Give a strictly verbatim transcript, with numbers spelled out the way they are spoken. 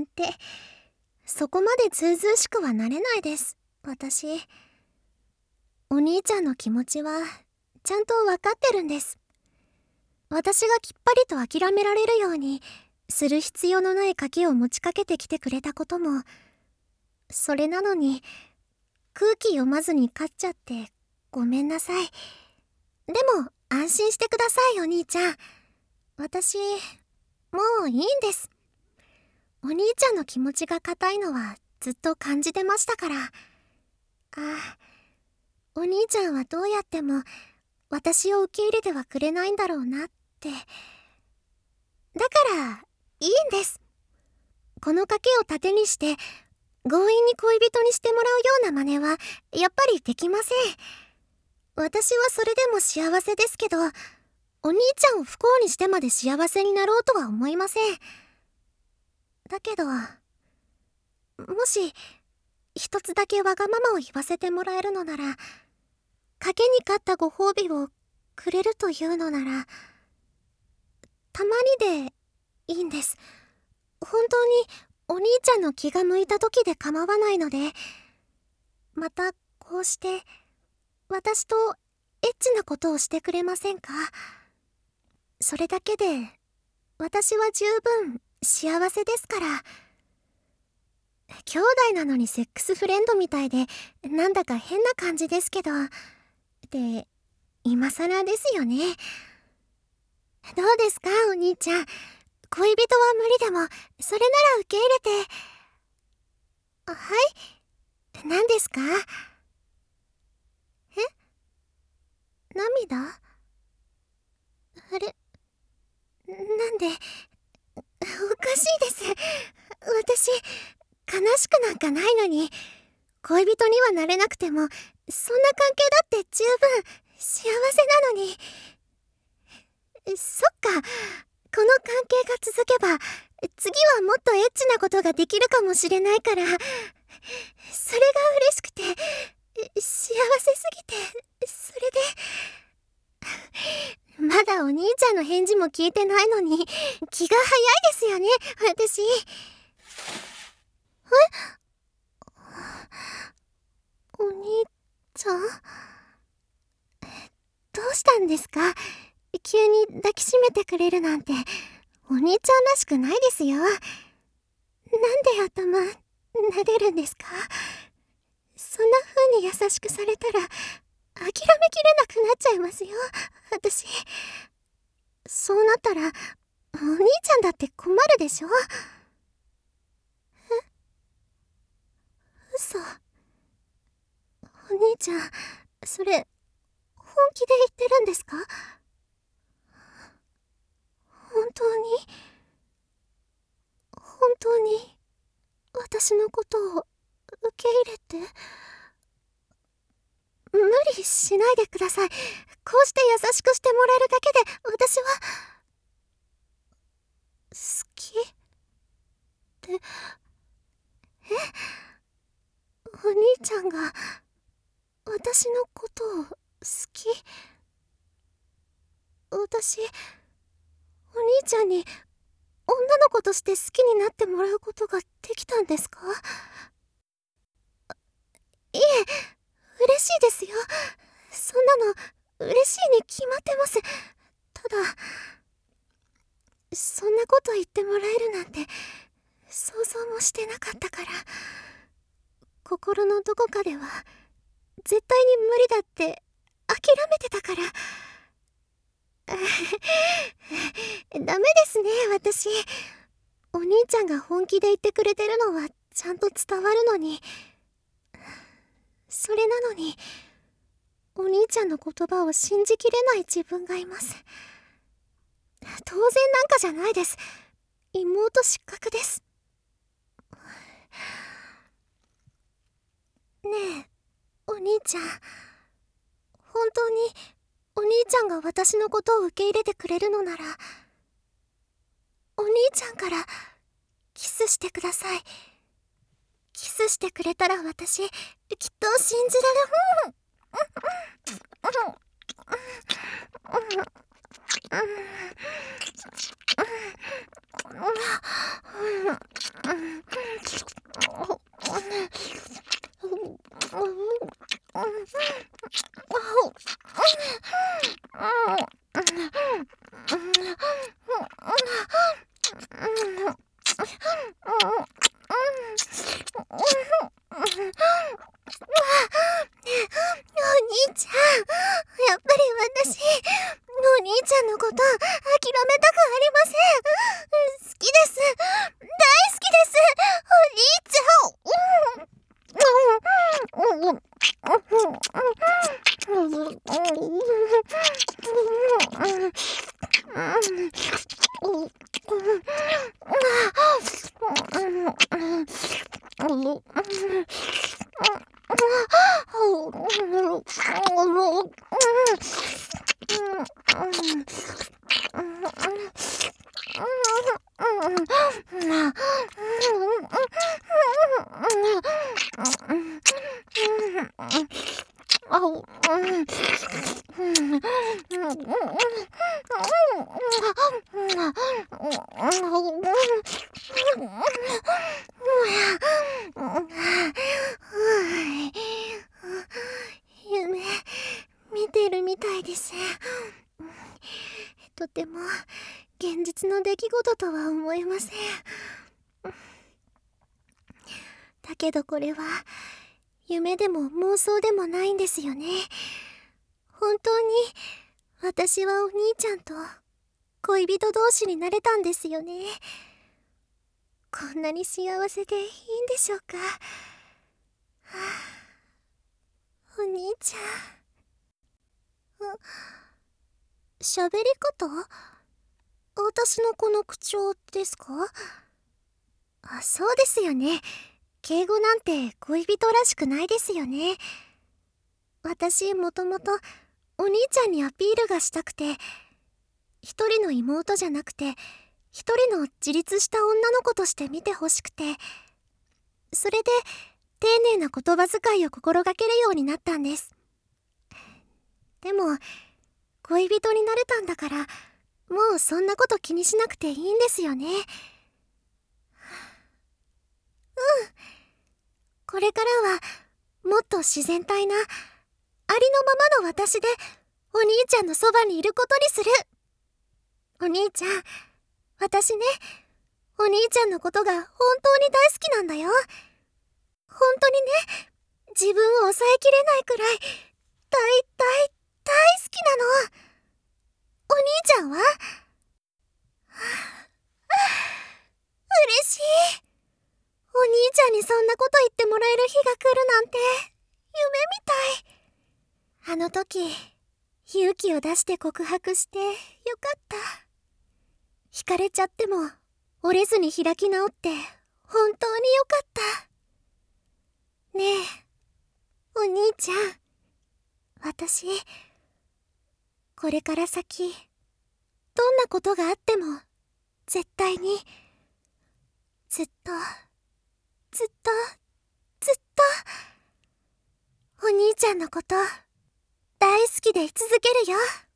ってそこまでずうずうしくはなれないです。私お兄ちゃんの気持ちはちゃんと分かってるんです。私がきっぱりと諦められるようにする必要のない賭けを持ちかけてきてくれたことも、それなのに空気読まずに勝っちゃってごめんなさい。でも安心してくださいお兄ちゃん。私もういいんです。お兄ちゃんの気持ちが固いのはずっと感じてましたから。ああ、お兄ちゃんはどうやっても私を受け入れてはくれないんだろうなって。だからいいんです。この賭けを盾にして強引に恋人にしてもらうような真似はやっぱりできません。私はそれでも幸せですけど、お兄ちゃんを不幸にしてまで幸せになろうとは思いません。だけどもし一つだけわがままを言わせてもらえるのなら、賭けに勝ったご褒美をくれるというのなら、たまにでいいんです。本当にお兄ちゃんの気が向いた時で構わないので、またこうして私とエッチなことをしてくれませんか？それだけで私は十分幸せですから。兄弟なのにセックスフレンドみたいでなんだか変な感じですけど、って今更ですよね。どうですかお兄ちゃん、恋人は無理でもそれなら受け入れて。はい、何ですか？え？涙？あれ、なんで、おかしいです。私悲しくなんかないのに、恋人にはなれなくてもそんな関係だって十分幸せなのに。そっか、この関係が続けば次はもっとエッチなことができるかもしれないから、それが嬉しくて幸せすぎて、それで。まだお兄ちゃんの返事も聞いてないのに気が早いですよね私。え？お兄ちゃん、どうしたんですか？急に抱きしめてくれるなんてお兄ちゃんらしくないですよ。なんで頭撫でるんですか？そんな風に優しくされたら諦めきれなくなっちゃいますよ私。そうなったらお兄ちゃんだって困るでしょ。え？嘘。お兄ちゃん、それ本気で言ってるんですか？本当に本当に私のことを受け入れて。無理しないでください。こうして優しくしてもらえるだけで私は好きって。え？お兄ちゃんが私のことを好き？私お兄ちゃんに女の子として好きになってもらうことができたんですか？いえ、嬉しいですよ。そんなの嬉しいに決まってます。ただそんなこと言ってもらえるなんて想像もしてなかったから。心のどこかでは絶対に無理だって諦めてたから。ダメですね私。お兄ちゃんが本気で言ってくれてるのはちゃんと伝わるのに。それなのにお兄ちゃんの言葉を信じきれない自分がいます。当然なんかじゃないです。妹失格です。ねえお兄ちゃん、本当にお兄ちゃんが私のことを受け入れてくれるのならお兄ちゃんからキスしてください。キスしてくれたら私きっと信じられ。 夢見てるみたいです。とても現実の出来事とは思えません。だけどこれは夢でも妄想でもないんですよね。本当に私はお兄ちゃんと恋人同士になれたんですよね。こんなに幸せでいいんでしょうか。はあ、お兄ちゃん。喋り方？私のこの口調ですか？あ、そうですよね。敬語なんて恋人らしくないですよね。私もともとお兄ちゃんにアピールがしたくて、一人の妹じゃなくて一人の自立した女の子として見てほしくて、それで丁寧な言葉遣いを心がけるようになったんです。でも恋人になれたんだから、もうそんなこと気にしなくていいんですよね。うん、これからはもっと自然体なありのままの私でお兄ちゃんのそばにいることにする。お兄ちゃん、私ね、お兄ちゃんのことが本当に大好きなんだよ。本当にね、自分を抑えきれないくらい大大大好きなの。お兄ちゃんは？嬉しい。お兄ちゃんにそんなこと言ってもらえる日が来るなんて夢みたい。あの時勇気を出して告白してよかった。惹かれちゃっても折れずに開き直って本当によかった。ねえお兄ちゃん、私これから先どんなことがあっても絶対にずっとずっとずっとお兄ちゃんのこと大好きでい続けるよ。